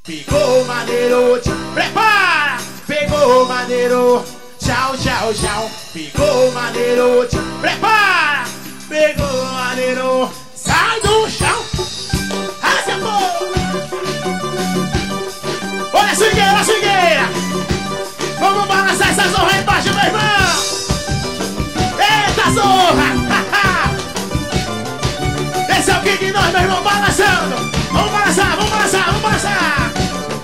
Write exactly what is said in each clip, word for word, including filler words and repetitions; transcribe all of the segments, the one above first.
Pegou maneiro, tchau, prepara! Pegou maneiro, tchau, tchau, tchau. Pegou maneiro, tchau, prepara! Pegou maneiro, sai do chão! Haja amor! Olha a swingueira, a swingueira! Vamos balançar essa zorra aí embaixo, meu irmão! Eita zorra! Esse é o King nós, meu irmão, balançando! Vamos balançar, vamos balançar, vamos balançar!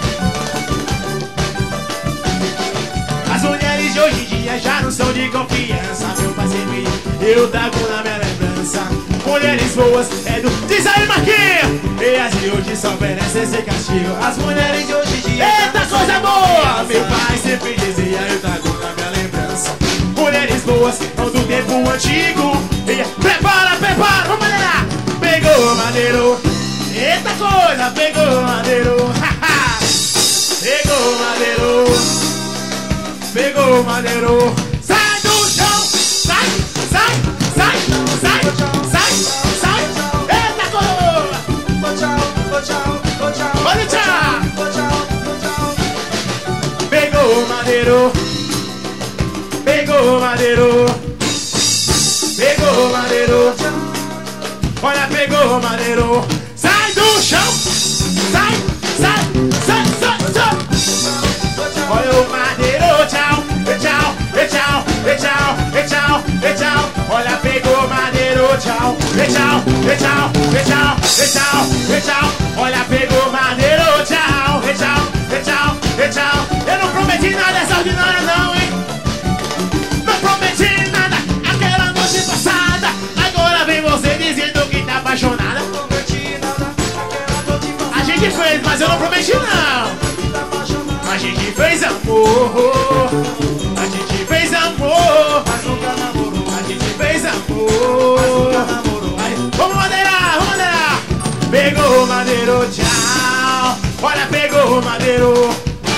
As mulheres de hoje em dia já não são de confiança, meu parceiro, eu trago na minha lembrança. Mulheres boas é do... Diz aí, Marquinhos! E as de hoje só merecem esse castigo. As mulheres de hoje em dia... Eita, coisa boa! Meu pai sempre dizia, eu trago na minha lembrança. Mulheres boas são do tempo antigo. E... Prepara, prepara, vamos maneirar! Pegou maneiro! Eita coisa, pegou maneiro! Pegou maneiro! Pegou maneiro! Sai do chão! Sai, sai, sai, sai, sai, sai! Eita coroa! Olha o tchau! Pegou maneiro! Pegou maneiro! Pegou maneiro! Olha, pegou maneiro! Sai do chão! Sai, sai, sai, sai, sai! Olha o maneiro, tchau, tchau, tchau, tchau, tchau, tchau. Olha, pegou maneiro, tchau, tchau, tchau, tchau, tchau, tchau. Olha, pegou maneiro, tchau, tchau, tchau, tchau. Eu não prometi nada extraordinário não, hein? Não prometi nada aquela noite passada. Agora vem você dizendo que tá apaixonada. Não prometi nada aquela noite passada. A gente fez, mas eu não prometi não. A gente fez amor, a gente fez amor, mas nunca namorou. A gente fez amor, mas nunca namorou. Aí, vamos madeirar, vamos madeirar. Pegou maneiro, tchau. Olha, pegou maneiro.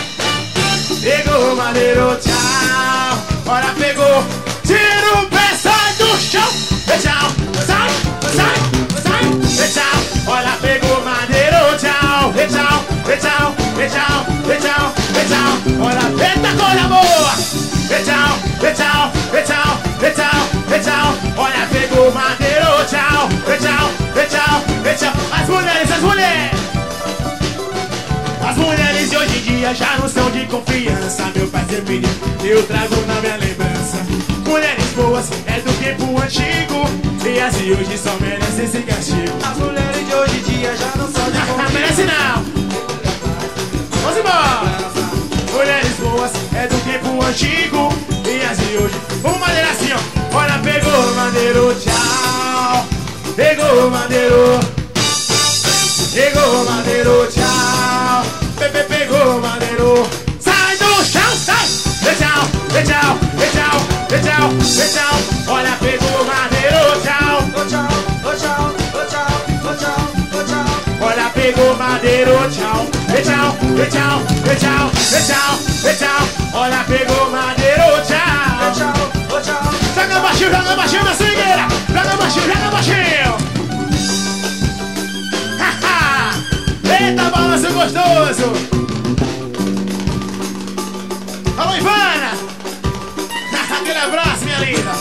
Pegou maneiro, tchau. Olha, pegou. Tira o pé, sai do chão. Tchau, sai, sai, sai, tchau. Olha, pegou maneiro, tchau. Tchau, tchau, tchau, tchau, tchau. Olha, eita coisa boa. Tchau, tchau, tchau, tchau, tchau. Olha, pegou maneiro, tchau. Tchau, tchau, tchau. As mulheres, as mulheres. As mulheres de hoje em dia já não são de confiança. Meu pai sempre diz, eu trago na minha lembrança. Mulheres boas é do tempo antigo. E as de hoje só merecem esse castigo. As mulheres de hoje em dia já não são de confiança. Não merece não. Vamos embora. Mulheres boas é do tempo antigo. E as de hoje, vamos maneirar assim, ó. Olha, pegou maneiro, tchau. Pegou maneiro. Pegou maneiro, tchau. Pepe pegou maneiro. Sai do chão, sai. Tchau, tchau, tchau, tchau, tchau. Olha, pegou maneiro, tchau. Tchau, tchau, tchau, tchau, tchau. Olha, pegou maneiro, tchau. Tchau, tchau, tchau, tchau, tchau. Olha, pegou maneiro, tchau. Tchau, tchau. Joga baixinho, joga baixinho na swingueira. Joga baixinho, joga baixinho. Eita, balanço gostoso! Alô, Ivana! Aquele abraço, minha linda!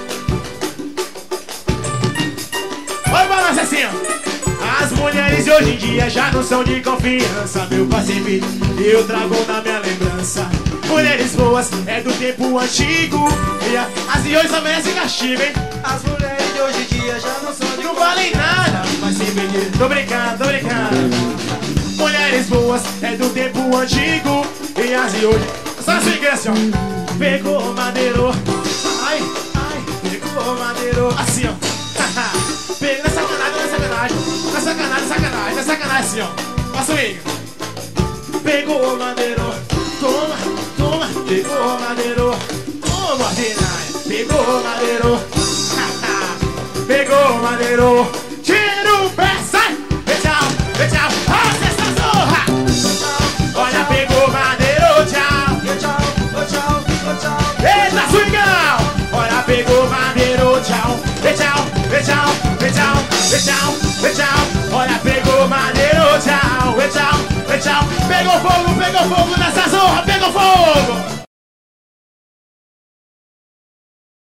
Olha o balanço assim, ó! As mulheres de hoje em dia já não são de confiança. Meu parceiro, eu trago na minha lembrança. Mulheres boas é do tempo antigo. E as de hoje só merecem castigo, hein? As mulheres de hoje em dia já não são de... Não valem nada, mas sempre diz... Tô brincando, tô brincando. Mulheres boas é do tempo antigo. E as de hoje... Só na swingueira assim, ó. Pegou maneiro. Ai, ai, pegou maneiro. Assim, ó. Pegou na sacanagem, na sacanagem. Na sacanagem, na sacanagem, na sacanagem assim, ó. Passa o swing. Pegou maneiro. Toma, toma. Pegou maneiro. Toma, ordinária. Pegou maneiro. Pegou maneiro. Tira o pé, sai. Tchau, tchau. Olha essa zorra. Olha, pegou maneiro, tchau. Tchau, tchau, tchau. Eita, swingão. Olha, pegou maneiro, tchau. Tchau, tchau, tchau, tchau, tchau. Olha, pegou maneiro, tchau. Tchau, tchau. Pegou fogo, pegou fogo nessa zorra, pegou fogo.